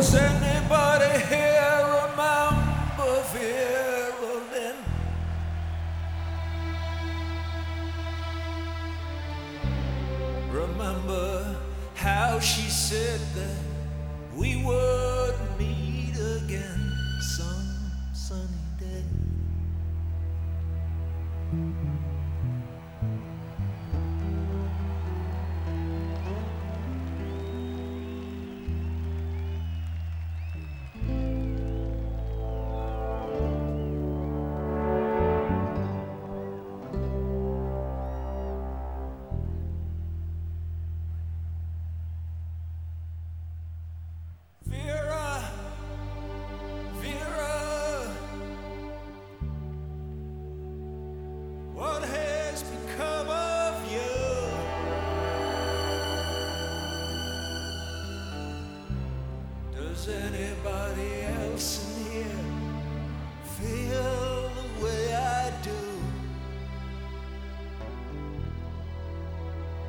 Does anybody here remember Vera Lynn? Remember how she said that we would meet again some sunny day? Vera, Vera, what has become of you? Does anybody else